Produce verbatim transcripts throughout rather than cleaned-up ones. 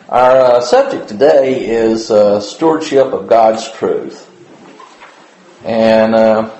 Our uh, subject today is uh, stewardship of God's truth. And uh,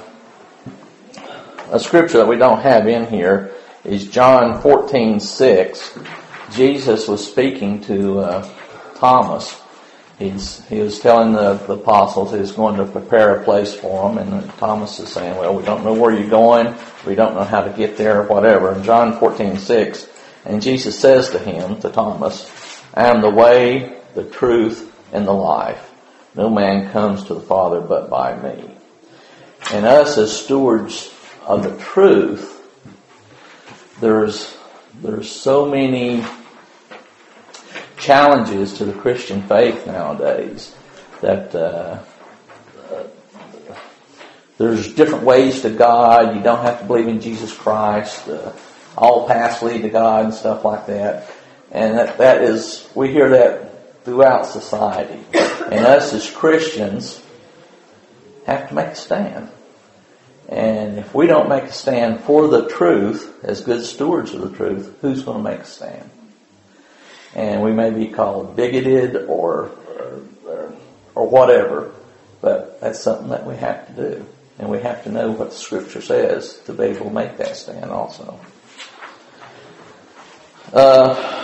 a scripture that we don't have in here is John fourteen six. Jesus was speaking to uh, Thomas. He's, he was telling the, the apostles he was going to prepare a place for them. And Thomas is saying, well, we don't know where you're going. We don't know how to get there or whatever. And John fourteen six, and Jesus says to him, to Thomas, I am the way, the truth, and the life. No man comes to the Father but by me. And us as stewards of the truth, there's there's so many challenges to the Christian faith nowadays that uh, uh, there's different ways to God. You don't have to believe in Jesus Christ. Uh, all paths lead to God and stuff like that. And that, that is, we hear that throughout society. And us as Christians have to make a stand. And if we don't make a stand for the truth, as good stewards of the truth, who's going to make a stand? And we may be called bigoted or, or, or, or whatever, but that's something that we have to do. And we have to know what the Scripture says to be able to make that stand also. Uh,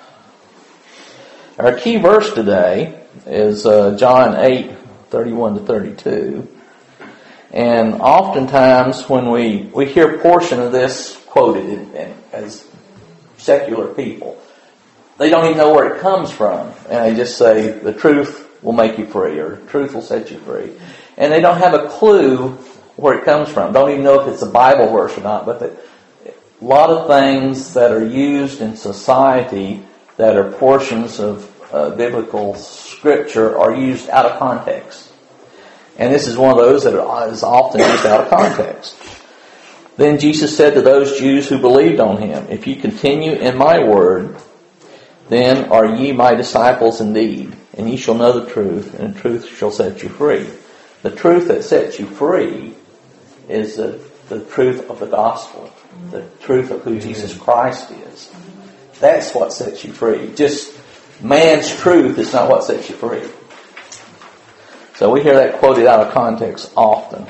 our key verse today is uh, John eight thirty-one to thirty-two. And oftentimes when we, we hear a portion of this quoted in, in, as secular people, they don't even know where it comes from. And they just say, the truth will make you free, or the truth will set you free. And they don't have a clue where it comes from. Don't even know if it's a Bible verse or not. But the, a lot of things that are used in society that are portions of uh, biblical scripture are used out of context. And this is one of those that is often used out of context. Then Jesus said to those Jews who believed on him, if you continue in my word, then are ye my disciples indeed, and ye shall know the truth, and the truth shall set you free. The truth that sets you free is the, the truth of the gospel, the truth of who Jesus Christ is. That's what sets you free. Just man's truth is not what sets you free. So we hear that quoted out of context often.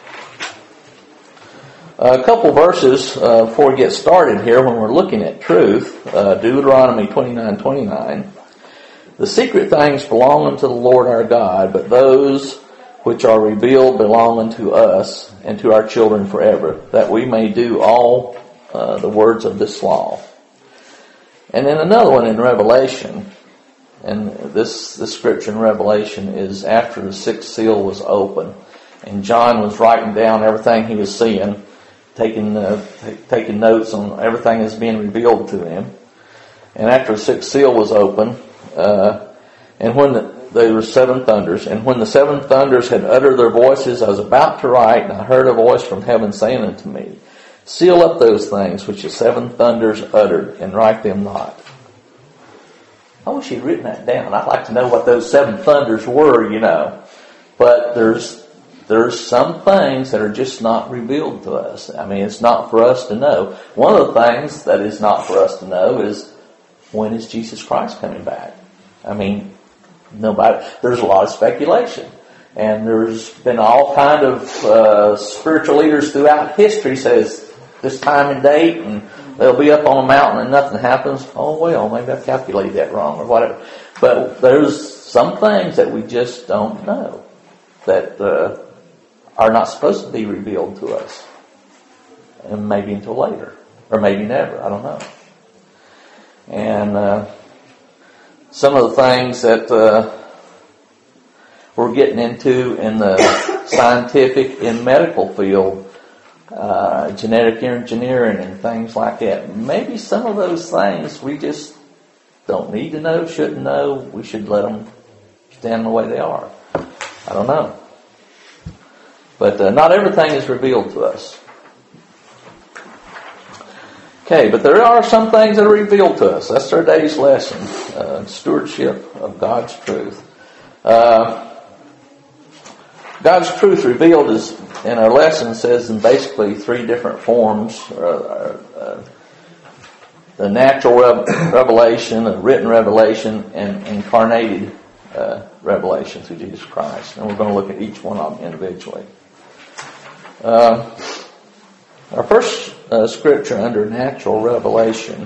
A couple verses uh, before we get started here when we're looking at truth. Uh, Deuteronomy twenty-nine twenty-nine. The secret things belong unto the Lord our God, but those which are revealed belong unto us and to our children forever, that we may do all uh, the words of this law. And then another one in Revelation. And this, this scripture in Revelation is after the sixth seal was open. And John was writing down everything he was seeing, taking uh, t- taking notes on everything that's being revealed to him. And after the sixth seal was open, uh, and when the, there were seven thunders, and when the seven thunders had uttered their voices, I was about to write, and I heard a voice from heaven saying unto me, seal up those things which the seven thunders uttered, and write them not. I wish he'd written that down. I'd like to know what those seven thunders were, you know. But there's there's some things that are just not revealed to us. I mean, it's not for us to know. One of the things that is not for us to know is, when is Jesus Christ coming back? I mean, nobody. There's a lot of speculation. And there's been all kind of uh, spiritual leaders throughout history says this time and date, and they'll be up on a mountain and nothing happens. Oh, well, maybe I calculated that wrong or whatever. But there's some things that we just don't know that uh, are not supposed to be revealed to us. And maybe until later. Or maybe never. I don't know. And uh, some of the things that uh, we're getting into in the scientific and medical field, Uh, genetic engineering and things like that. Maybe some of those things we just don't need to know, shouldn't know. We should let them stand the way they are. I don't know. But uh, not everything is revealed to us. Okay, but there are some things that are revealed to us. That's our day's lesson. Uh, stewardship of God's truth. Uh, God's truth revealed is, in our lesson, says in basically three different forms. Uh, uh, the natural rev- revelation, the written revelation, and incarnated uh, revelation through Jesus Christ. And we're going to look at each one of them individually. Uh, our first uh, scripture under natural revelation,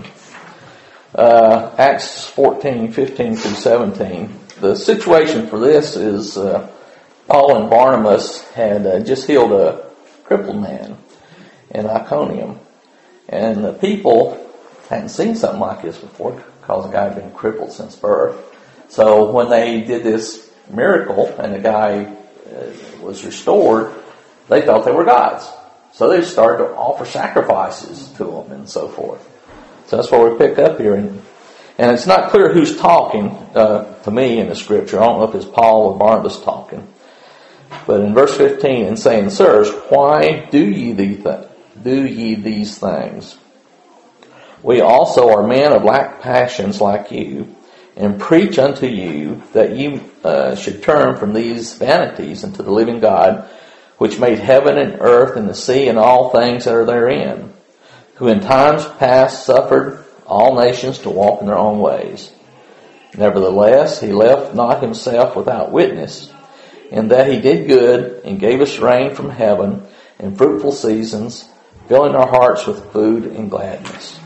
uh, Acts fourteen, fifteen through seventeen. The situation for this is uh, Paul and Barnabas had uh, just healed a crippled man in Iconium. And the people hadn't seen something like this before because the guy had been crippled since birth. So when they did this miracle and the guy uh, was restored, they thought they were gods. So they started to offer sacrifices to them and so forth. So that's what we pick up here. And, and it's not clear who's talking uh, to me in the scripture. I don't know if it's Paul or Barnabas talking. But in verse fifteen, and saying, Sirs, why do ye these th- do ye these things? We also are men of like passions like you, and preach unto you that ye uh, should turn from these vanities unto the living God, which made heaven and earth and the sea and all things that are therein, who in times past suffered all nations to walk in their own ways. Nevertheless, he left not himself without witness, in that he did good and gave us rain from heaven and fruitful seasons, filling our hearts with food and gladness.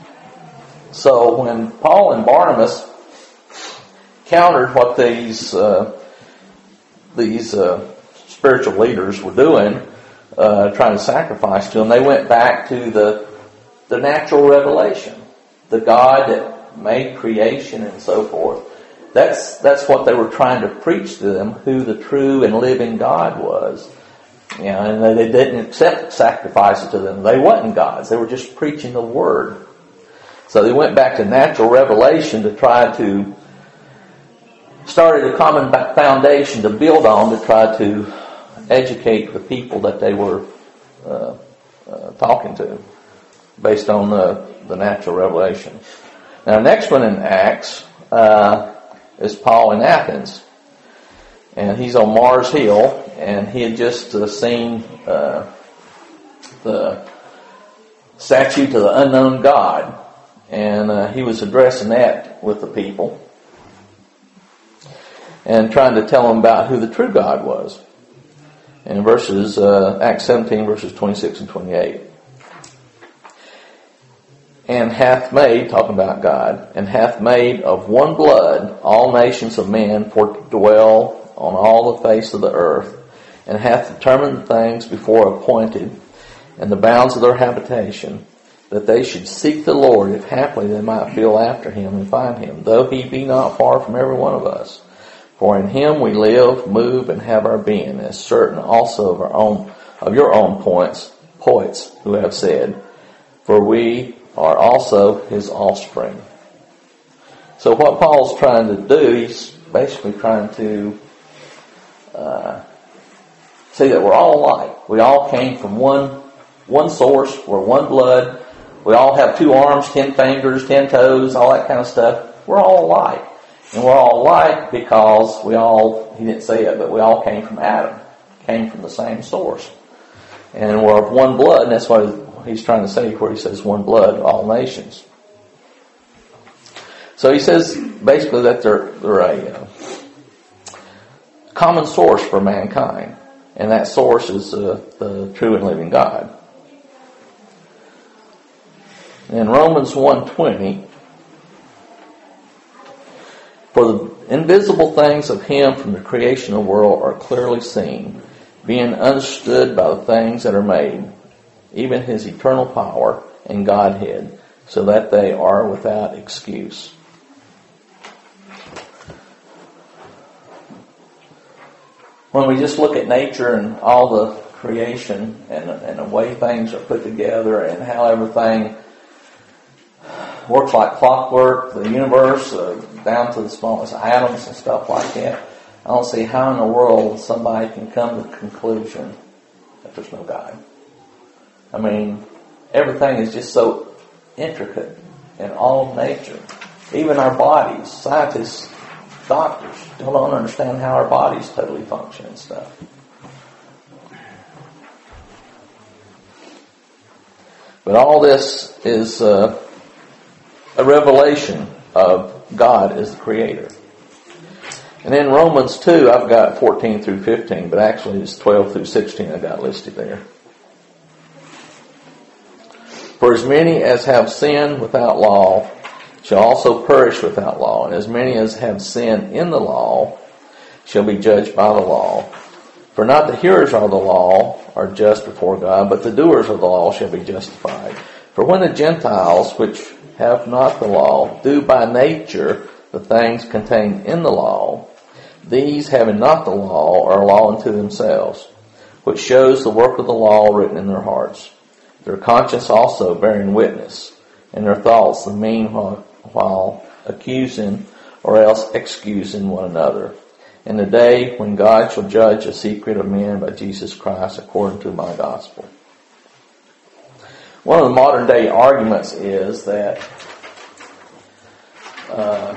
So when Paul and Barnabas countered what these uh, these uh, spiritual leaders were doing, uh, trying to sacrifice to them, they went back to the the natural revelation, the God that made creation and so forth. That's that's what they were trying to preach to them, who the true and living God was. You know, and they, they didn't accept sacrifices to them. They wasn't gods. They were just preaching the Word. So they went back to natural revelation to try to start a common foundation to build on, to try to educate the people that they were uh, uh, talking to, based on the, the natural revelation. Now, next one in Acts uh, is Paul in Athens. And he's on Mars Hill, and he had just uh, seen uh, the statue to the unknown God. And uh, he was addressing that with the people and trying to tell them about who the true God was. In verses, uh, Acts seventeen, verses twenty-six and twenty-eight. And hath made, talking about God, and hath made of one blood all nations of men for to dwell on all the face of the earth, and hath determined things before appointed, and the bounds of their habitation, that they should seek the Lord, if haply they might feel after him and find him, though he be not far from every one of us. For in him we live, move, and have our being, as certain also of our own, of your own points, poets who have said, for we are also his offspring. So what Paul's trying to do, he's basically trying to uh, say that we're all alike. We all came from one one source. We're one blood. We all have two arms, ten fingers, ten toes, all that kind of stuff. We're all alike. And we're all alike because we all, he didn't say it, but we all came from Adam. Came from the same source. And we're of one blood, and that's what he's trying to say where he says one blood, all nations. So he says basically that they're, they're a uh, common source for mankind. And that source is uh, the true and living God. In Romans one twenty, for the invisible things of him from the creation of the world are clearly seen, being understood by the things that are made, even his eternal power and Godhead, so that they are without excuse. When we just look at nature and all the creation and, and the way things are put together and how everything works like clockwork, the universe, uh, down to the smallest atoms and stuff like that, I don't see how in the world somebody can come to the conclusion that there's no God. I mean, everything is just so intricate in all of nature. Even our bodies, scientists, doctors still don't understand how our bodies totally function and stuff. But all this is uh, a revelation of God as the Creator. And in Romans two, I've got fourteen through fifteen, but actually it's twelve through sixteen I got listed there. For as many as have sinned without law shall also perish without law, and as many as have sinned in the law shall be judged by the law. For not the hearers of the law are just before God, but the doers of the law shall be justified. For when the Gentiles, which have not the law, do by nature the things contained in the law, these, having not the law, are a law unto themselves, which shows the work of the law written in their hearts, their conscience also bearing witness, and their thoughts the meanwhile while accusing or else excusing one another. In the day when God shall judge the secret of men by Jesus Christ according to my gospel. One of the modern day arguments is that uh,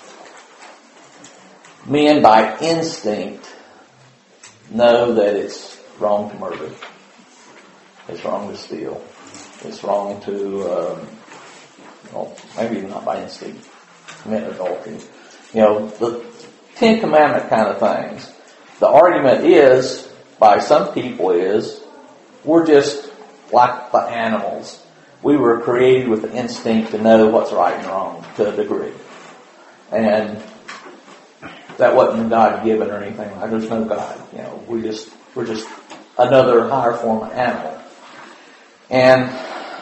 men by instinct know that it's wrong to murder. It's wrong to steal. It's wrong to, um, well, maybe not by instinct, commit adultery. You know, the Ten Commandment kind of things. The argument is, by some people is, we're just like the animals. We were created with the instinct to know what's right and wrong to a degree. And that wasn't God given or anything like that. There's no God. You know, we just, we're just another higher form of animal. And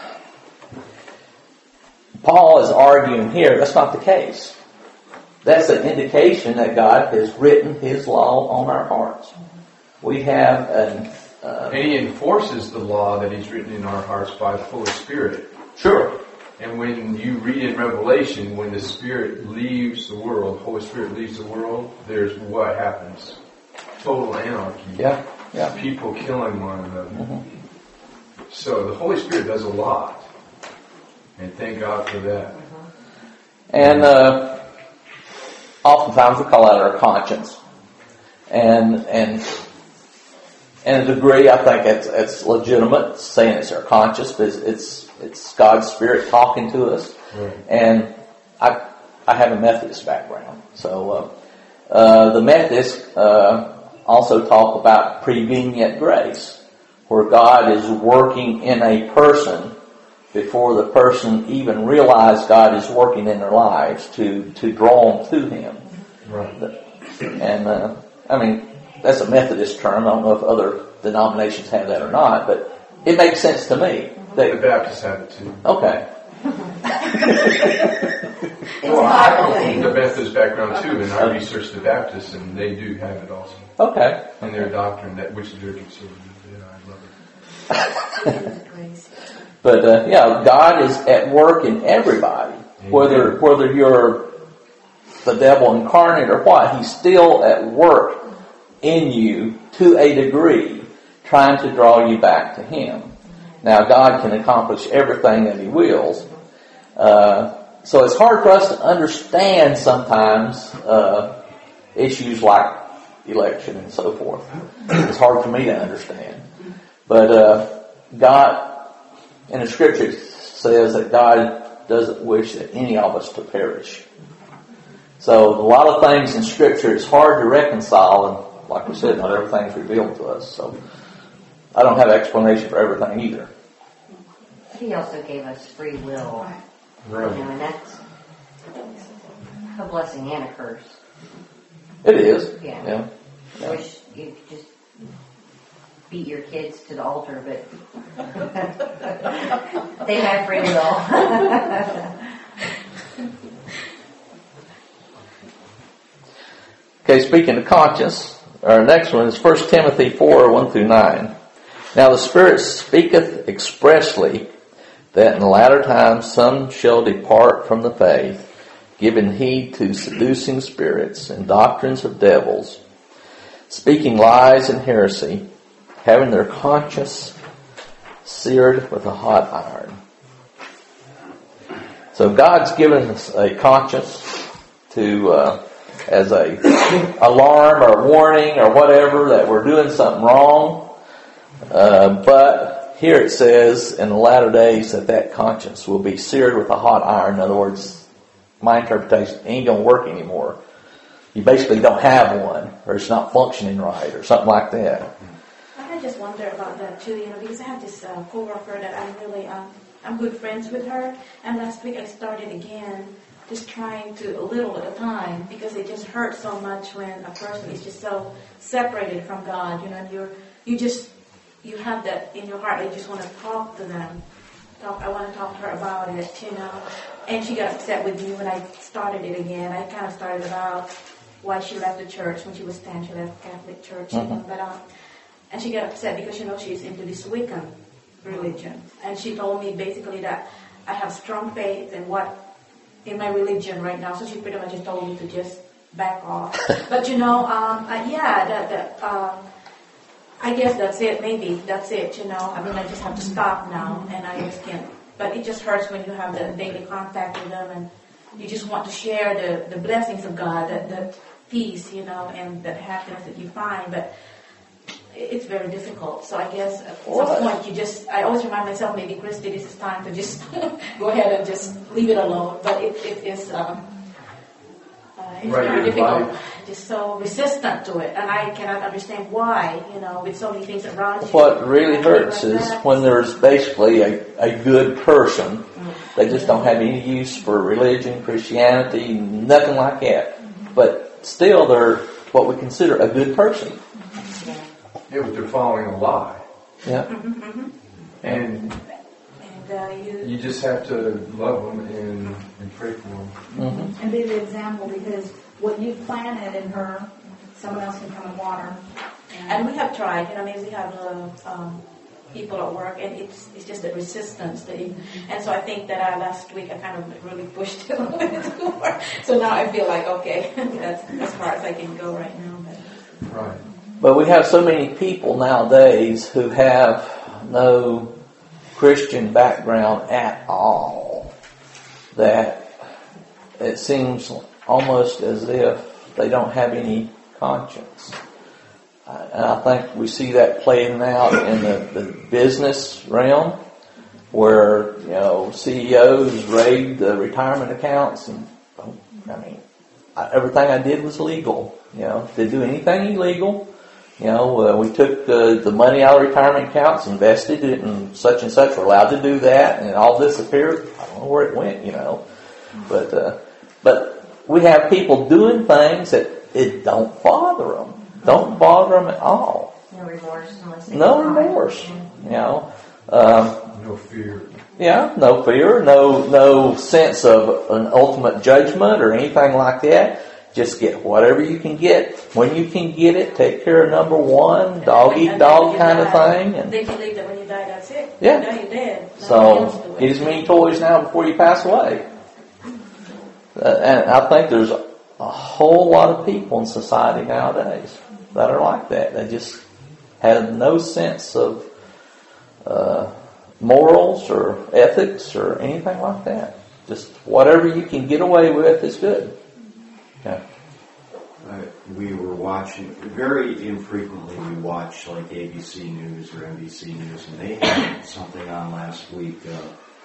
Paul is arguing here that's not the case. That's an indication that God has written His law on our hearts. We have an... Uh, and He enforces the law that He's written in our hearts by the Holy Spirit. Sure. And when you read in Revelation, when the Spirit leaves the world, Holy Spirit leaves the world, there's what happens. Total anarchy. Yeah, yeah. People killing one another. Mm-hmm. So the Holy Spirit does a lot. And thank God for that. And uh, oftentimes we call that our conscience. And and in a degree, I think it's it's legitimate saying it's our conscience, but it's it's, it's God's Spirit talking to us. Right. And I I have a Methodist background, so uh, uh, the Methodists uh, also talk about prevenient grace, where God is working in a person before the person even realizes God is working in their lives to, to draw them to Him. Right. And, uh, I mean, that's a Methodist term. I don't know if other denominations have that or not, but it makes sense to me. That, the Baptists have it too. Okay. Well, I come from the Methodist background too, and I researched the Baptists, and they do have it also. Okay. In their doctrine, that which is their conservative. Yeah, I love it. But uh, yeah, God is at work in everybody, Amen. whether whether you're the devil incarnate or what. He's still at work in you to a degree, trying to draw you back to Him. Now, God can accomplish everything that He wills. Uh, so it's hard for us to understand sometimes uh, issues like election and so forth. It's hard for me to understand. But uh, God... And the Scripture says that God doesn't wish that any of us to perish. So a lot of things in Scripture is hard to reconcile, and like we said, not everything's revealed to us. So I don't have an explanation for everything either. He also gave us free will. Right. You know, and that's a blessing and a curse. It is. Yeah. Yeah. I yeah. wish you could just beat your kids to the altar, but they have free will. Okay, speaking of conscience, our next one is First Timothy four, one through nine. Now the Spirit speaketh expressly that in the latter times some shall depart from the faith, giving heed to seducing spirits and doctrines of devils, speaking lies and heresy, having their conscience seared with a hot iron. So God's given us a conscience to, uh, as a alarm or warning or whatever that we're doing something wrong. Uh, but here it says in the latter days that that conscience will be seared with a hot iron. In other words, my interpretation ain't going to work anymore. You basically don't have one, or it's not functioning right, or something like that. I just wonder about that too, you know, because I have this uh, coworker that I'm really, um, I'm good friends with her, and last week I started again, just trying to, a little at a time, because it just hurts so much when a person is just so separated from God, you know, and you're, you just, you have that in your heart, you just want to talk to them. Talk, I want to talk to her about it, you know, and she got upset with me when I started it again. I kind of started about why she left the church when she was ten, she left Catholic church, you know, but, um, and she got upset because, you know, she's into this Wiccan religion. And she told me basically that I have strong faith in what, in my religion right now. So she pretty much just told me to just back off. But, you know, um, uh, yeah, that, that, uh, I guess that's it, maybe. That's it, you know. I mean, I just have to stop now and I just can't. But it just hurts when you have the daily contact with them and you just want to share the, the blessings of God, that, that peace, you know, and that happiness that you find. But it's very difficult. So I guess at some point you just, I always remind myself, maybe Christy, this is time to just go ahead and just leave it alone. But it, it is, um, uh, it's Right, very you're difficult. right. Just so resistant to it. And I cannot understand why, you know, with so many things around you. What really and hurts like is that. when there's basically a, a good person. They just don't have any use for religion, Christianity, nothing like that. But still they're what we consider a good person. Yeah, but they're following a lie. Yeah. Mm-hmm, mm-hmm. And And uh, you, you just have to love them and, and pray for them. Mm-hmm. And be the example, because what you've planted in her, someone else can come and water. and we have tried, you know, maybe we have uh, um, people at work, and it's it's just a resistance. That it, and so I think that uh, last week I kind of really pushed it a little bit too far. So now I feel like, okay, that's as far as I can go right now. But. Right. But we have so many people nowadays who have no Christian background at all that it seems almost as if they don't have any conscience. And I think we see that playing out in the, the business realm where, you know, C E Os raid the retirement accounts and, I mean, I, everything I did was legal. You know, didn't do anything illegal. You know, uh, we took uh, the money out of retirement accounts, invested it in such and such. We're allowed to do that, and all this appeared. I don't know where it went, you know. But uh, but we have people doing things that it don't bother them. Don't bother them at all. No remorse. Unless they No get caught. remorse. You know. Um, No fear. yeah, no fear, no no sense of an ultimate judgment or anything like that. Just get whatever you can get. When you can get it, take care of number one, dog eat And dog then you kind of die. thing. And They believe that when you die, that's it. Yeah. Now you're dead. Nothing else so to it. get as many toys now before you pass away. Uh, and I think there's a whole lot of people in society nowadays that are like that. They just have no sense of uh, morals or ethics or anything like that. Just whatever you can get away with is good. Okay. Uh, we were watching, very infrequently we watch like A B C News or N B C News, and they had something on last week uh,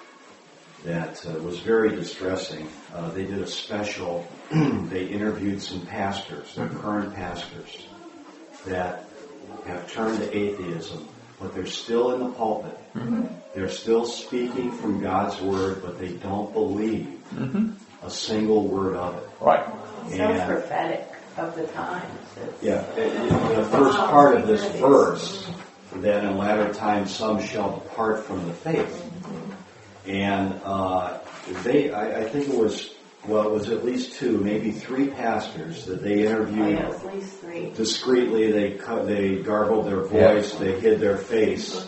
that uh, was very distressing. Uh, they did a special, they interviewed some pastors, their current pastors, that have turned to atheism, but they're still in the pulpit. Mm-hmm. They're still speaking from God's Word, but they don't believe mm-hmm. a single word of it. Right. So And- prophetic of the times. It's- Yeah, it- it- the first part of this verse, that in latter times some shall depart from the faith. And uh, they, I, I think it was, well, it was at least two, maybe three pastors that they Oh, interviewed yeah, at least three. discreetly. They cut, they garbled their voice, Yeah. they hid their face.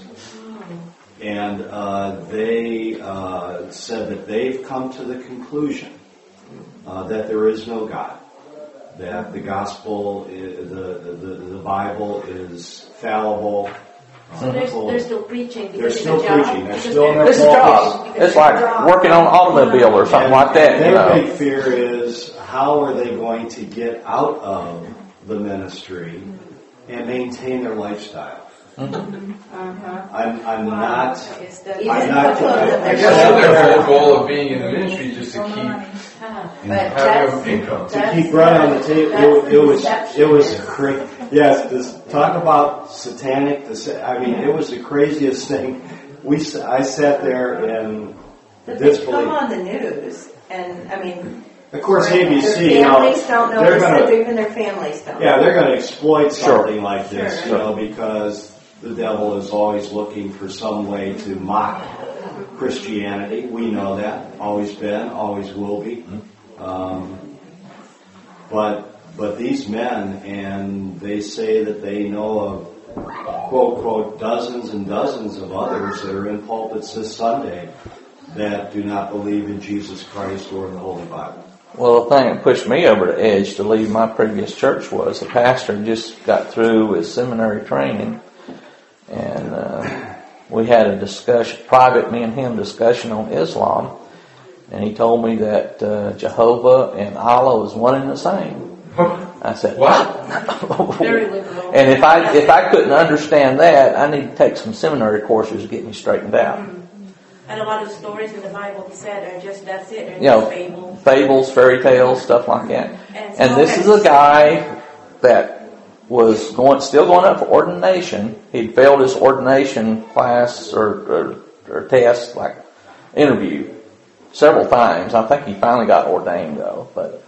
And uh, they uh, said that they've come to the conclusion uh, that there is no God. That the gospel, is, the, the the Bible is fallible. So they're, they're still preaching because They're it's still a job. preaching. They're Because still in their It's a job. It's like working on an automobile or something like that, you Their know. big fear is, how are they going to get out of the ministry and maintain their lifestyle? Uh-huh. I'm, I'm not, It's the- Even I'm not, though I I they're guess guess their whole goal of being in the ministry is just to keep Uh-huh. But having that's, income. to keep bread on the table, it, it was, it was cra- yes, this, talk about satanic, the sa- I mean, it was the craziest thing. We, s- I sat there and But they come disbelief. on the news, and I mean, Of course, A their B C, you know, families don't know they're this, gonna, even their families don't. yeah, they're gonna exploit Sure. something like this, Sure. you know, because the devil is always looking for some way to mock Christianity. We know that. Always been, always will be. Um, but, but these men, and they say that they know of, quote, quote, dozens and dozens of others that are in pulpits this Sunday that do not believe in Jesus Christ or in the Holy Bible. Well, the thing that pushed me over the edge to leave my previous church was the pastor just got through with seminary training, and uh, we had a discussion, private me and him discussion on Islam, and he told me that uh, Jehovah and Allah was one and the same. I said, What? Very liberal. And if I if I couldn't understand that, I need to take some seminary courses to get me straightened out. And a lot of the stories in the Bible he said are just, that's it, they're You know, just fables. fables, fairy tales, stuff like that. And, And this is a guy that was going, still going up for ordination. He'd failed his ordination class or, or, or test, like interview, several times. I think he finally got ordained though, but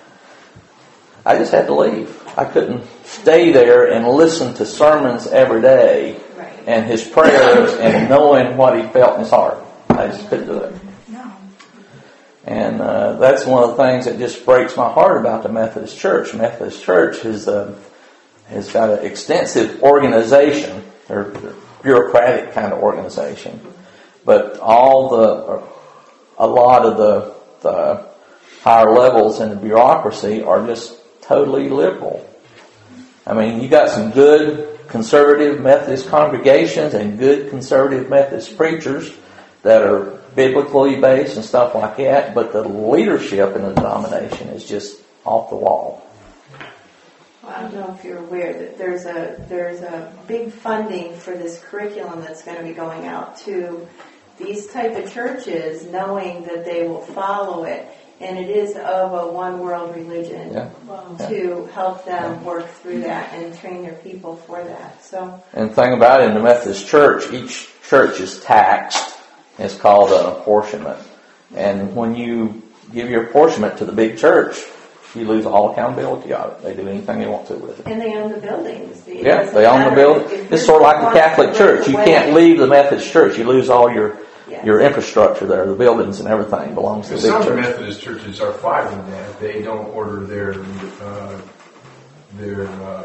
I just had to leave. I couldn't stay there and listen to sermons every day Right. and his prayers and knowing what he felt in his heart. I just couldn't do it. No. And uh, that's one of the things that just breaks my heart about the Methodist Church. Methodist Church is uh, has got an extensive organization, or bureaucratic kind of organization, but all the, a lot of the, the higher levels in the bureaucracy are just totally liberal. I mean, you got some good conservative Methodist congregations and good conservative Methodist preachers that are biblically based and stuff like that, but the leadership in the denomination is just off the wall. Well, I don't know if you're aware that there's a there's a big funding for this curriculum that's going to be going out to these type of churches, knowing that they will follow it, and it is of a one world religion, Yeah. to help them work through that and train their people for that. So, And the thing about it, in the Methodist Church, each church is taxed. It's called an apportionment. And when you give your apportionment to the big church, you lose all accountability of it. They do anything they want to with it. and they own the buildings. It Yeah, doesn't they own the matter building. if It's you're sort of like the Catholic responsible Church. You for can't it. leave the Methodist Church. You lose all your Yes. your infrastructure there. The buildings and everything belongs to the big Some church. Methodist churches are fighting that. They don't order their, uh, their, uh,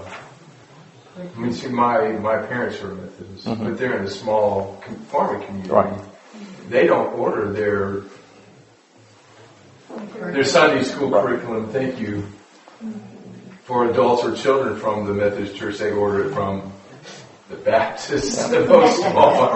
I mean, see, my, my parents are Methodists, Mhm. but they're in a small com- farming community. Right. They don't order their, their Sunday school Right. curriculum, thank you, for adults or children from the Methodist church. They order it from the Baptists, the most small.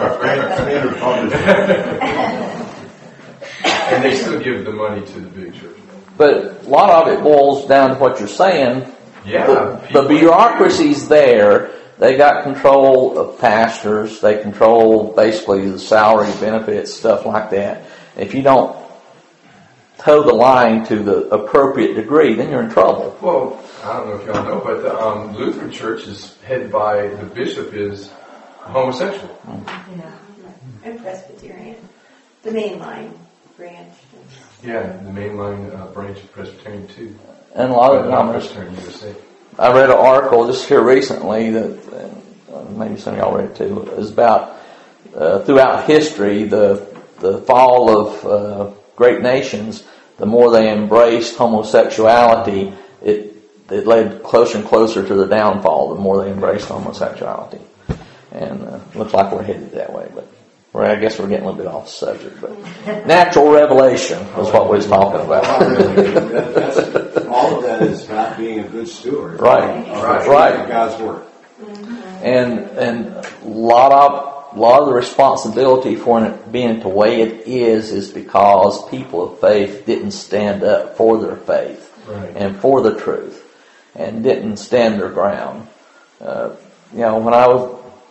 And they still give the money to the big church. But a lot of it boils down to what you're saying. Yeah. The, the people- bureaucracy's there. They got control of pastors. They control basically the salary, benefits, stuff like that. If you don't toe the line to the appropriate degree, then you're in trouble. Well, I don't know if y'all know, but the um, Lutheran Church is headed by, the bishop is homosexual. Yeah. And Presbyterian, the mainline branch. Yeah, the mainline uh, branch of Presbyterian too. And a lot of But not denominations. Presbyterian U S A. I read an article just here recently that uh, maybe some of y'all read it too. It was about uh, throughout history the the fall of uh, great nations. The more they embraced homosexuality, it it led closer and closer to the downfall. The more they embraced homosexuality, and uh, looks like we're headed that way. But well, I guess we're getting a little bit off the subject. But natural revelation was what we was talking about. That's, all of that is not being a good steward. Right, of right, the right. truth of God's word. And and a lot of a lot of the responsibility for it being the way it is is because people of faith didn't stand up for their faith Right. and for the truth, and didn't stand their ground. Uh, you know, when I was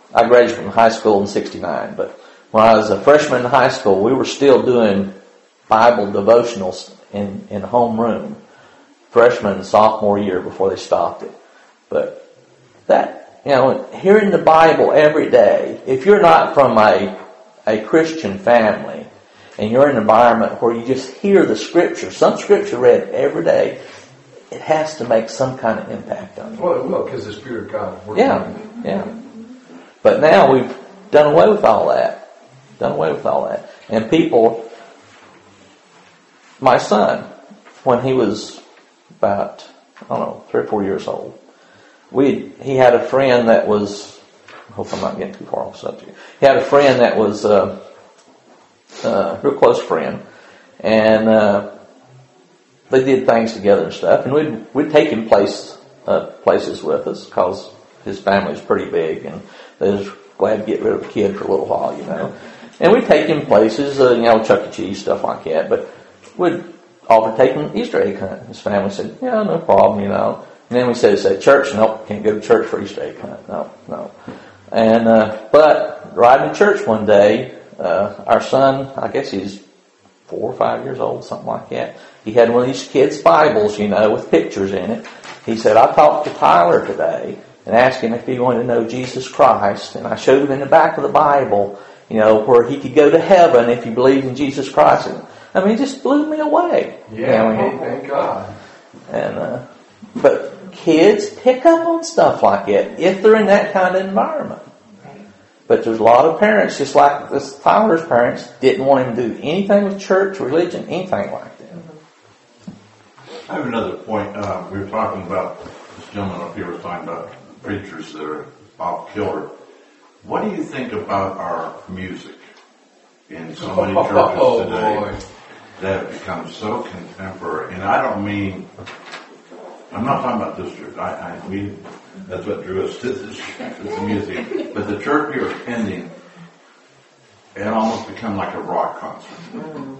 I graduated from high school in sixty-nine, but when I was a freshman in high school, we were still doing Bible devotionals in, in homeroom, freshman and sophomore year before they stopped it. But that, you know, hearing the Bible every day, if you're not from a, a Christian family and you're in an environment where you just hear the scripture, some scripture read every day, it has to make some kind of impact on you. Well, it will, because the Spirit of God is working. Yeah, yeah. But now we've done away with all that. Done away with all that. And people, my son, when he was about, I don't know, three or four years old, we he had a friend that was, I hope I'm not getting too far off subject. He had a friend that was uh, a real close friend. And uh, they did things together and stuff. And we'd, we'd take him place, uh, places with us because his family was pretty big. And they was glad to get rid of a kid for a little while, you know. And we'd take him places, uh, you know, Chuck E. Cheese, stuff like that. But we'd offer to take him Easter egg hunt. His family said, yeah, no problem, you know. And then we said, it's at church. Nope, can't go to church for Easter egg hunt. No, no. And, uh, but riding to church one day, uh, our son, I guess he's four or five years old, something like that. He had one of these kids' Bibles, you know, with pictures in it. He said, I talked to Tyler today and asked him if he wanted to know Jesus Christ. And I showed him in the back of the Bible, you know, where he could go to heaven if he believed in Jesus Christ. And, I mean, it just blew me away. Yeah, you know, I mean, thank God. And, uh, but kids pick up on stuff like that if they're in that kind of environment. But there's a lot of parents, just like this Tyler's parents, didn't want him to do anything with church, religion, anything like that. I have another point. Uh, we were talking about, this gentleman up here was talking about preachers that are off kilter. What do you think about our music in so many churches Oh, today boy. that have become so contemporary? And I don't mean, I'm not talking about this church. I, I we that's what drew us to this church, the music. But the church we were attending, it almost become like a rock concert.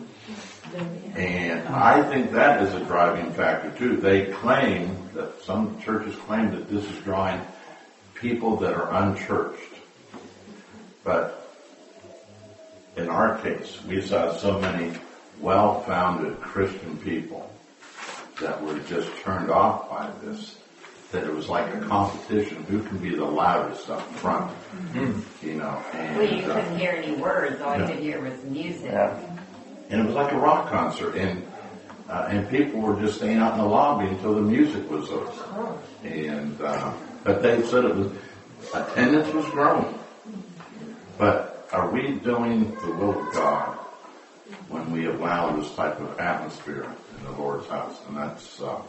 And I think that is a driving factor too. They claim that some churches claim that this is drawing people that are unchurched. But in our case, we saw so many well-founded Christian people that were just turned off by this, that it was like a competition. Who can be the loudest up front? Mm-hmm. You know, and, Well, you uh, couldn't hear any words. All you yeah. could hear was music. Yeah. And it was like a rock concert, and uh, and people were just staying out in the lobby until the music was over. And uh, but they said it was attendance was growing. But are we doing the will of God when we allow this type of atmosphere in the Lord's house? And that's uh,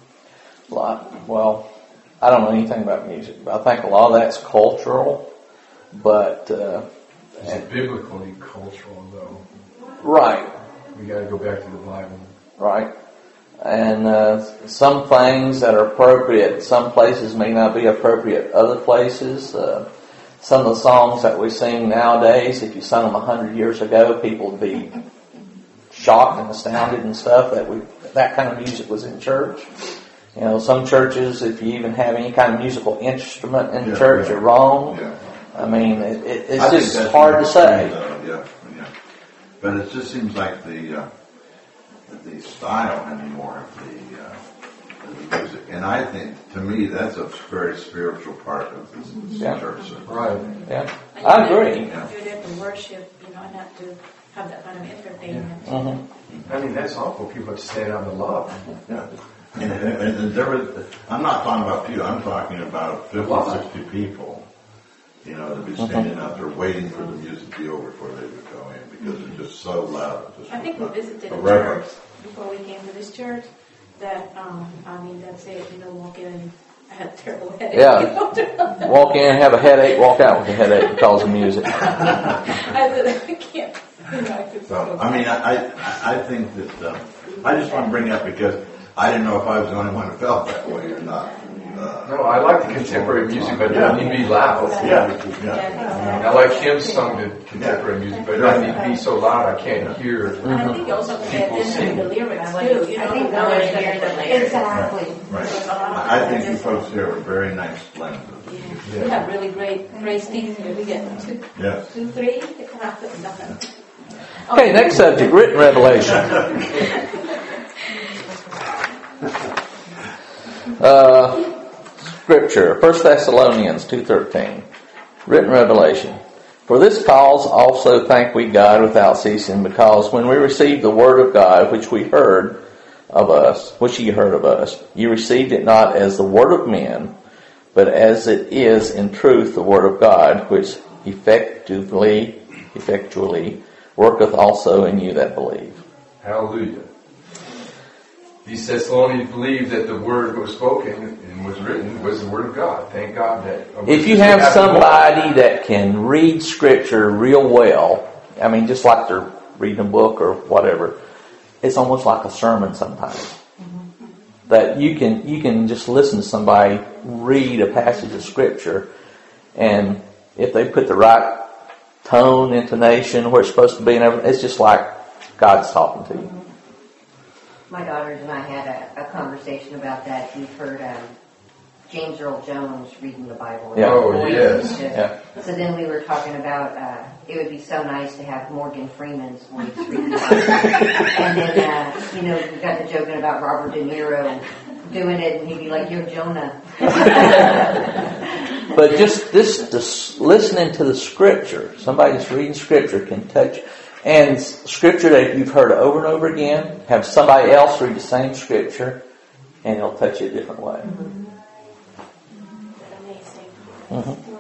well, I don't know anything about music, but I think a lot of that's cultural. But uh, It's biblically cultural, though. right. We got to go back to the Bible. Right. And uh, some things that are appropriate, some places may not be appropriate other places. Uh, some of the songs that we sing nowadays, if you sung them a hundred years ago, people would be shocked and astounded and stuff that we that kind of music was in church. You know, some churches, if you even have any kind of musical instrument in the Yeah, church, yeah. you're wrong. yeah. I mean, it, it, it's I think just that's hard to more say. true, though, yeah, yeah. But it just seems like the uh, the style anymore of the, uh, of the music, and I think to me that's a very spiritual part of this, this Yeah. church service. Right. Yeah, I agree. Yeah. You're there to worship, you know, not to have that kind of entertainment. Mm-hmm. I mean, that's awful. People to stand out in the lobby. Yeah. And, and, and there was, I'm not talking about few, I'm talking about fifty, sixty people, you know, that be standing out there waiting for the music to be over before they would go in because they're just so loud. Just I think we visited a reverence. church before we came to this church that, um, I mean, that's it, you know, walk in and I had a terrible headache. Yeah. Walk in, have a headache, walk out with a headache because of music. I said, I can't, you know, I could So, I mean, I, I, I think that, uh, I just want to bring it up because I didn't know if I was the only one who felt that way or not. Uh, No, I like the contemporary music, but it doesn't need to be loud. Yeah, yeah. I like him sung the contemporary music, but it doesn't need to be so loud I can't hear. And I think you also pay attention to the lyrics too. You I know, think the no lyrics one hears that- the lyrics. Exactly. Right. There's a lot of- I think you folks here are very nice blend. Yeah. We have really great praise teams here. We get two, Yes. two, three. They come out with nothing. Okay, next subject, written revelation. Uh, scripture, First Thessalonians two thirteen. Written revelation. For this cause also thank we God without ceasing, because when we received the word of God, which we heard of us, which ye heard of us, ye received it not as the word of men, but as it is in truth the word of God, which effectively, effectually worketh also in you that believe. Hallelujah. These Thessalonians believed that the word was spoken and was written was the word of God. Thank God that. If you have somebody that can read scripture real well, I mean, just like they're reading a book or whatever, it's almost like a sermon sometimes. That you can you can just listen to somebody read a passage of scripture, and if they put the right tone, intonation, where it's supposed to be, and everything, it's just like God's talking to you. My daughters and I had a, a conversation about that. We've heard um, James Earl Jones reading the Bible. Yeah. Oh, Boys yes. just- Yeah. So then we were talking about uh, it would be so nice to have Morgan Freeman's voice reading the Bible. And then, uh, you know, we got to joking about Robert De Niro doing it, and he'd be like, "You're Jonah." But just this, this listening to the scripture, somebody that's reading scripture can touch, and scripture that you've heard over and over again, have somebody else read the same scripture, and it'll touch you a different way. Amazing. Mm-hmm.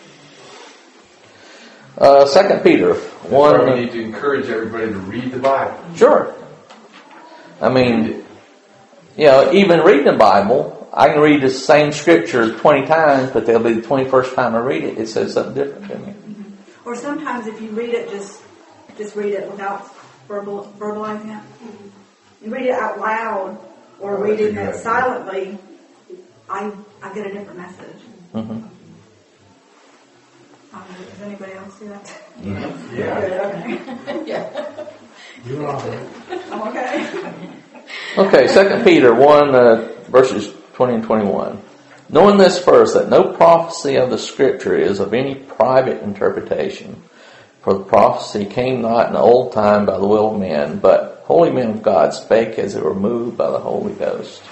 Uh, Second Peter That's why we one. need to encourage everybody to read the Bible. Sure. I mean, you know, even reading the Bible, I can read the same scripture twenty times, but that'll be the twenty-first time I read it, it says something different to me. Or sometimes if you read it, just just read it without verbal, verbalizing it. You read it out loud or Oh, that's a reading good it idea. silently, I I get a different message. Mm-hmm. Um, does anybody else do that? Yeah. You're all right. I'm okay. Okay, Second Peter one, uh, verses twenty and twenty-one. Knowing this first, that no prophecy of the Scripture is of any private interpretation. For the prophecy came not in the old time by the will of men, but holy men of God spake as they were moved by the Holy Ghost.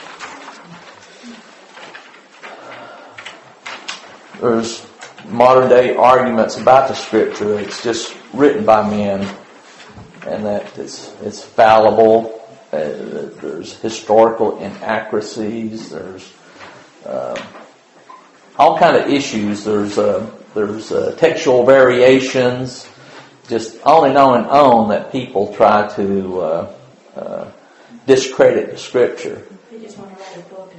There's modern day arguments about the Scripture that it's just written by men, and that it's it's fallible. Uh, there's historical inaccuracies. There's uh, all kind of issues. There's uh, there's uh, textual variations. Just on and on and on that people try to uh, uh, discredit the Scripture. They just want to write a book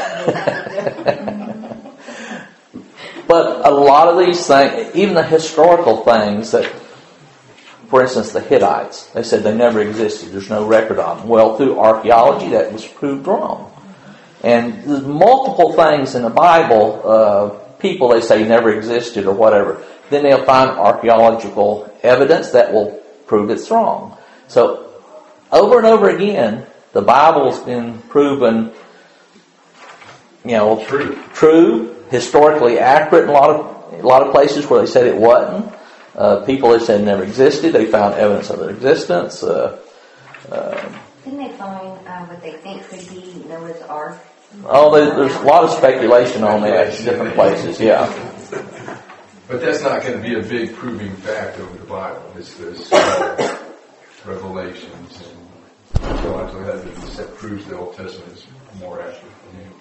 and But a lot of these things, even the historical things that, for instance, the Hittites, they said they never existed. There's no record of them. Well, through archaeology, that was proved wrong. And there's multiple things in the Bible, uh, people they say never existed or whatever. Then they'll find archaeological evidence that will prove it's wrong. So, over and over again, the Bible's been proven, you know, True. true, historically accurate in a lot of a lot of places where they said it wasn't. Uh, people that said it never existed, they found evidence of their existence. Uh, uh, Didn't they find uh, what they think could be Noah's Ark? oh, there, there's a lot of speculation on that in different places. Yeah, But that's not going to be a big proving fact over the Bible. It's this uh, Revelations and theological evidence that proves the Old Testament is more accurate than the New.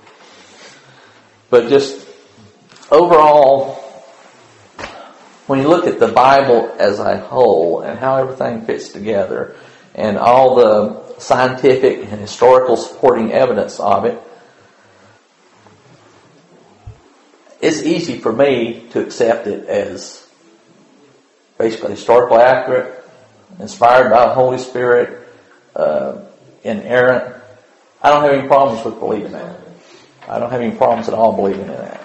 but just overall, when you look at the Bible as a whole and how everything fits together, and all the scientific and historical supporting evidence of it, it's easy for me to accept it as basically historically accurate, inspired by the Holy Spirit, uh, inerrant. I don't have any problems with believing that. I don't have any problems at all believing in that.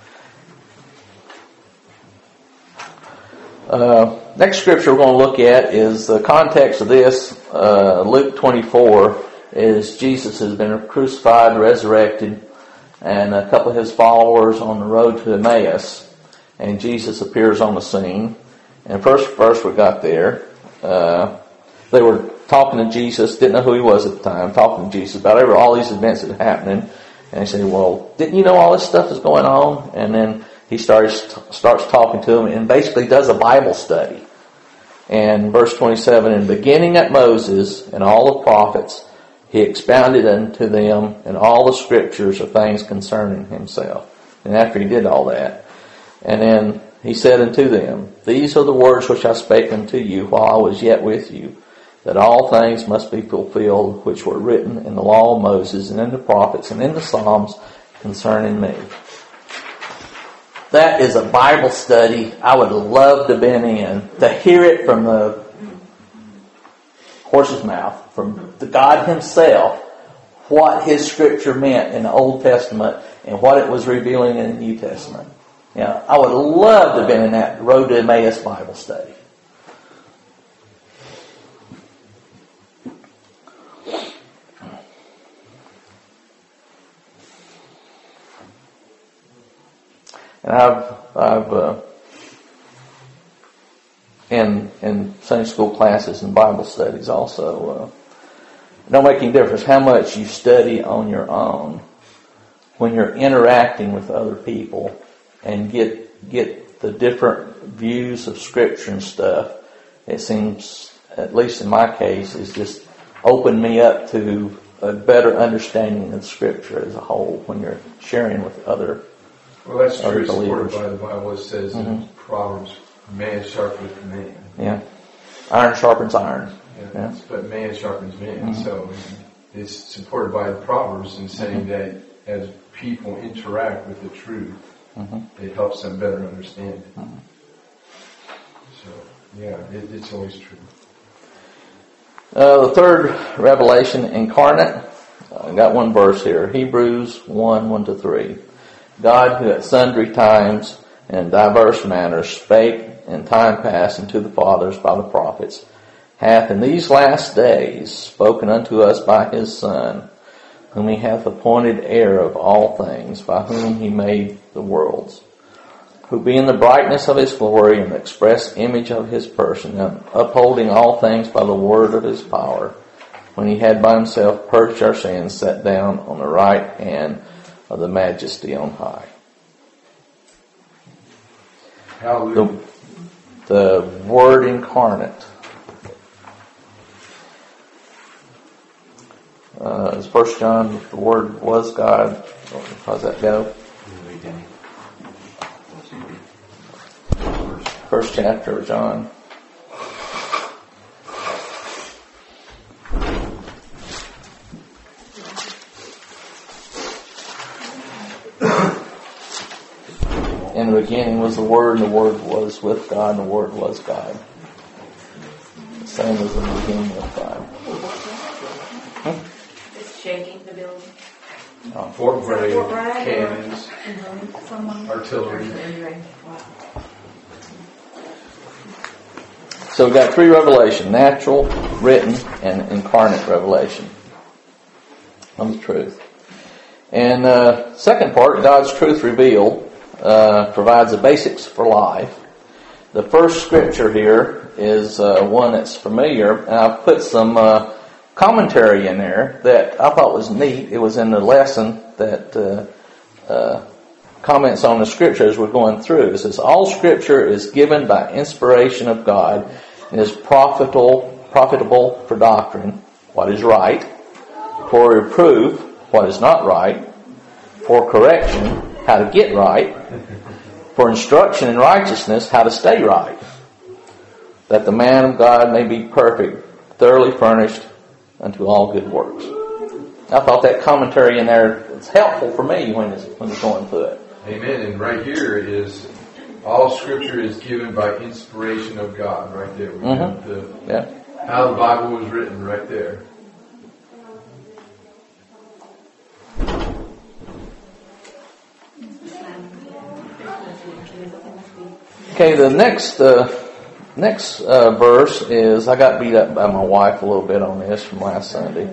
Uh, next scripture we're going to look at is the context of this. Uh, Luke twenty-four is Jesus has been crucified, resurrected, and a couple of his followers on the road to Emmaus, and Jesus appears on the scene. And first verse we got there, uh, they were talking to Jesus, didn't know who he was at the time, talking to Jesus about all these events that were happening. And he said, well, didn't you know all this stuff is going on? And then he starts starts talking to them and basically does a Bible study. And verse twenty-seven, and beginning at Moses and all the prophets, he expounded unto them in all the scriptures of things concerning himself. And after he did all that, and then he said unto them, these are the words which I spake unto you while I was yet with you, that all things must be fulfilled which were written in the law of Moses and in the prophets and in the Psalms concerning me. That is a Bible study I would love to have been in, to hear it from the horse's mouth, from the God himself, what his scripture meant in the Old Testament and what it was revealing in the New Testament. Yeah, I would love to have been in that Road to Emmaus Bible study. And I've, I've, uh, in, in Sunday school classes and Bible studies also, uh, it don't make any difference how much you study on your own. When you're interacting with other people and get, get the different views of Scripture and stuff, it seems, at least in my case, is just opened me up to a better understanding of Scripture as a whole when you're sharing with other Well, that's other true. Supported believers. by the Bible. It says Mm-hmm. in Proverbs, man sharpeneth man. Yeah. Iron sharpens iron. Yeah. Yeah. But man sharpens man. Mm-hmm. So it's supported by the Proverbs in saying Mm-hmm. that as people interact with the truth, Mm-hmm. it helps them better understand it. Mm-hmm. So, yeah, it, it's always true. Uh, the third revelation, incarnate. I got one verse here. Hebrews one, one to three. God, who at sundry times and in diverse manners spake in time past unto the fathers by the prophets, hath in these last days spoken unto us by his Son, whom he hath appointed heir of all things, by whom he made the worlds, who being the brightness of his glory and the express image of his person, and upholding all things by the word of his power, when he had by himself purged our sins, sat down on the right hand of the majesty on high. Hallelujah. The, the Word incarnate. Uh, as First John, the Word was God. How's that go? First chapter of John. In the beginning was the Word, and the Word was with God, and the Word was God. The same as in the beginning with God. Hmm? It's shaking the building. Oh. Fort Bragg, Fort Bragg, or- cannons, Someone. artillery. So we've got three revelation: natural, written, and incarnate revelation of the truth. And uh, second part, God's truth revealed, uh, provides the basics for life. The first scripture here is uh, one that's familiar, and I've put some uh, commentary in there that I thought was neat. It was in the lesson that uh, uh, comments on the scripture as we're going through. It says, all scripture is given by inspiration of God and is profitable, profitable for doctrine, what is right, for reproof, what is not right, for correction, how to get right, for instruction in righteousness, how to stay right, that the man of God may be perfect, thoroughly furnished unto all good works. I thought that commentary in there is helpful for me when it's, when it's going through it. Amen. And right here is all Scripture is given by inspiration of God. Right there, we Mm-hmm. have the Yeah. how the Bible was written. Right there. Okay, the next uh, next uh, verse is, I got beat up by my wife a little bit on this from last Sunday.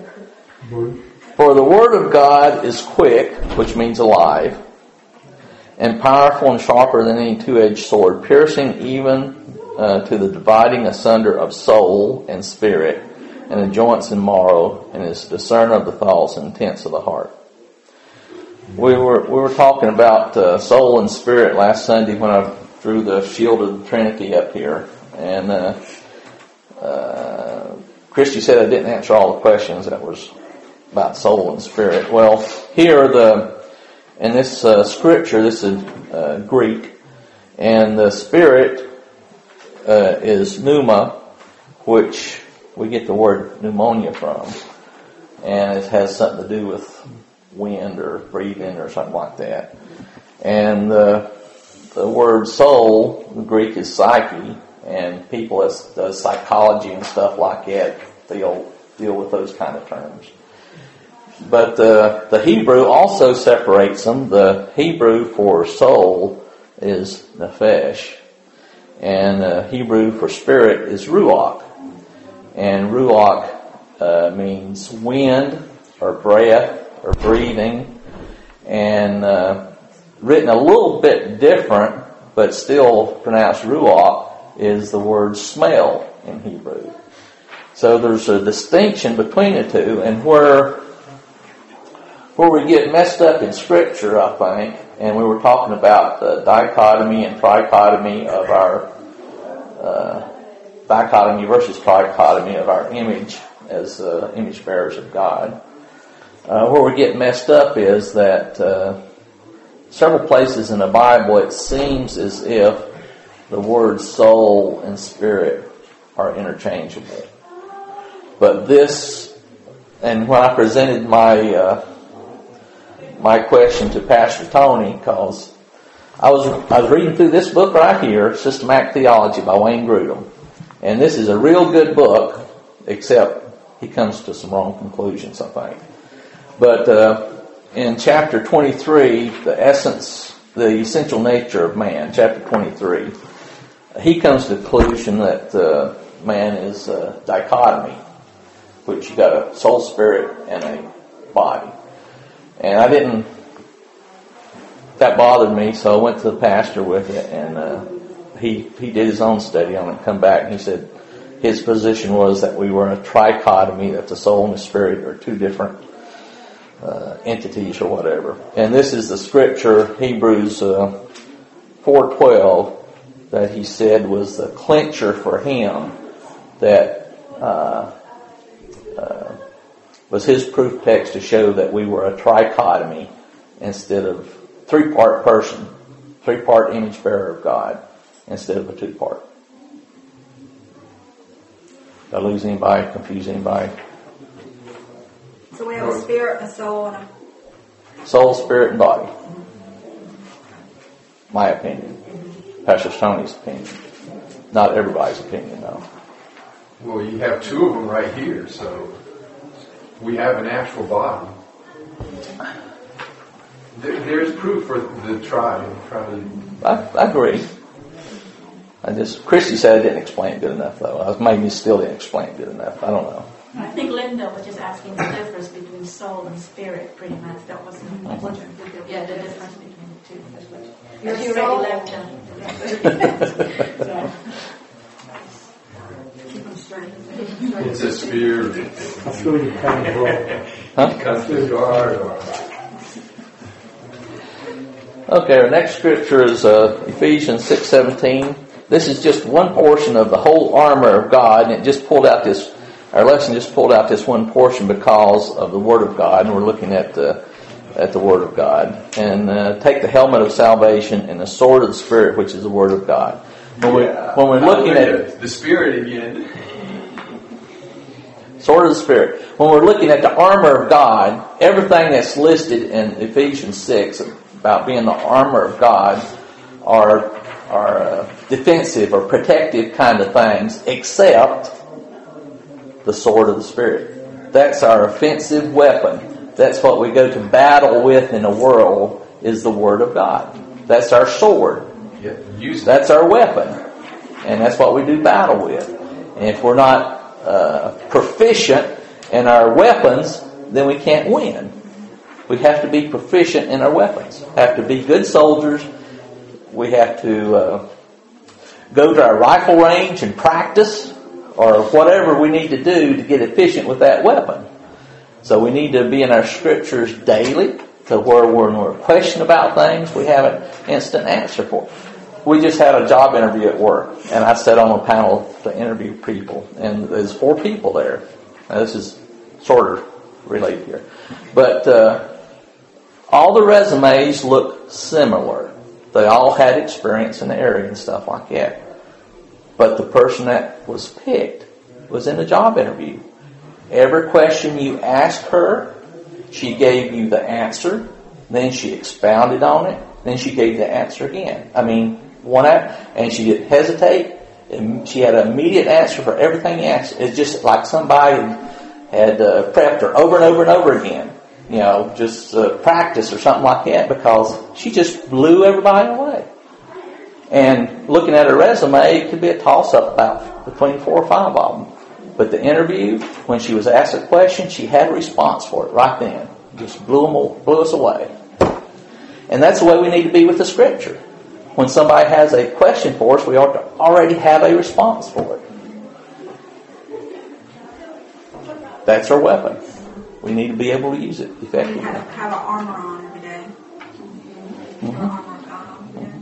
For the word of God is quick, which means alive, and powerful and sharper than any two-edged sword, piercing even uh, to the dividing asunder of soul and spirit, and the joints and marrow, and is discerner of the thoughts and intents of the heart. We were we were talking about uh, soul and spirit last Sunday when I drew the shield of the Trinity up here, and uh, uh, Christy said I didn't answer all the questions that was about soul and spirit. Well, here the in this uh, scripture, this is uh, Greek, and the spirit uh, is pneuma, which we get the word pneumonia from, and it has something to do with wind or breathing or something like that. And the the word soul, the Greek is psyche, and people that does psychology and stuff like that, they'll deal with those kind of terms. But the the Hebrew also separates them. The Hebrew for soul is nephesh, and the Hebrew for spirit is ruach. And ruach uh, means wind or breath or breathing, and uh, written a little bit different, but still pronounced ruach, is the word smell in Hebrew. So there's a distinction between the two, and where where we get messed up in Scripture, I think, and we were talking about the dichotomy and trichotomy of our uh, dichotomy versus trichotomy of our image as uh, image bearers of God. Uh, where we get messed up is that uh, several places in the Bible it seems as if the words soul and spirit are interchangeable. But this, and when I presented my uh, my question to Pastor Tony, because I was I was reading through this book right here, Systematic Theology by Wayne Grudem, and this is a real good book, except he comes to some wrong conclusions, I think. But uh, in chapter twenty-three, the essence, the essential nature of man, chapter twenty-three, he comes to the conclusion that uh, man is a dichotomy, which you got a soul, spirit, and a body. And I didn't, that bothered me, so I went to the pastor with it, and uh, he he did his own study on it, come back, and he said his position was that we were in a trichotomy, that the soul and the spirit are two different uh, entities or whatever. And this is the scripture, Hebrews uh, four twelve, that he said was the clincher for him, that uh, uh, was his proof text to show that we were a trichotomy instead of three-part person, three-part image bearer of God instead of a two-part. Did I lose anybody? Confuse anybody? So we have a spirit, a soul, and a... Soul, spirit, and body. My opinion. Pastor Tony's opinion. Not everybody's opinion, though. Well, you have two of them right here, so we have an actual body. There, there's proof for the tri. tri- I, I agree. I just, Christy said I didn't explain it good enough, though. I was, maybe still didn't explain it good enough. I don't know. I think Linda was just asking the difference between soul and spirit, pretty much. That was what you yeah, the difference between the two. That's what Your she soul- already left them. Keep them straight. It's a spear. That's really kind of wrong. Huh? Cuts the guard. Or, Okay, our next scripture is uh, Ephesians six seventeen. This is just one portion of the whole armor of God, and it just pulled out this, our lesson just pulled out this one portion because of the Word of God, and we're looking at the, at the Word of God. And uh, take the helmet of salvation and the sword of the Spirit, which is the Word of God. When, we, when we're looking at the spirit again. sword of the Spirit, when we're looking at the armor of God, everything that's listed in Ephesians six about being the armor of God are are uh, defensive or protective kind of things, except the sword of the Spirit. That's our offensive weapon. That's what we go to battle with in the world, is the Word of God. That's our sword. Yep, use it. That's our weapon. And that's what we do battle with. And if we're not uh, proficient in our weapons, then we can't win. We have to be proficient in our weapons. Have to be good soldiers. We have to uh, go to our rifle range and practice, or whatever we need to do to get efficient with that weapon. So we need to be in our scriptures daily, to where when we're questioning about things, we have an instant answer for it. We just had a job interview at work, and I sat on a panel to interview people, and there's four people there. Now, this is sort of related here. But uh, all the resumes look similar. They all had experience in the area and stuff like that. But the person that was picked was in a job interview. Every question you asked her, she gave you the answer. Then she expounded on it. Then she gave the answer again. I mean, one after, and she didn't hesitate. And she had an immediate answer for everything you asked. It's just like somebody had uh, prepped her over and over and over again. You know, just uh, practice or something like that, because she just blew everybody away. And looking at her resume, it could be a toss-up about between four or five of them. But the interview, when she was asked a question, she had a response for it right then. Just blew, them, blew us away. And that's the way we need to be with the Scripture. When somebody has a question for us, we ought to already have a response for it. That's our weapon. We need to be able to use it We effectively. have, have our armor on every day. Mm-hmm. Our armor of God on every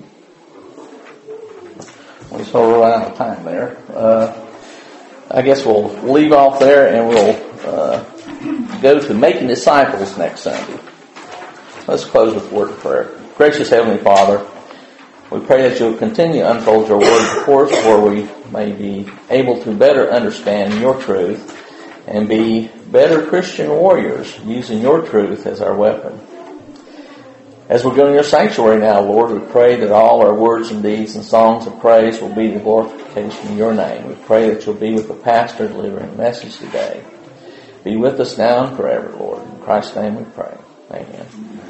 day. We sort of run out of time there. Uh, I guess we'll leave off there and we'll uh, go to making disciples next Sunday. Let's close with a word of prayer. Gracious Heavenly Father, we pray that you'll continue to unfold your word before us, where we may be able to better understand your truth and be better Christian warriors using your truth as our weapon. As we go in your sanctuary now, Lord, we pray that all our words and deeds and songs of praise will be the glorification of your name. We pray that you'll be with the pastor delivering the message today. Be with us now and forever, Lord. In Christ's name we pray. Amen.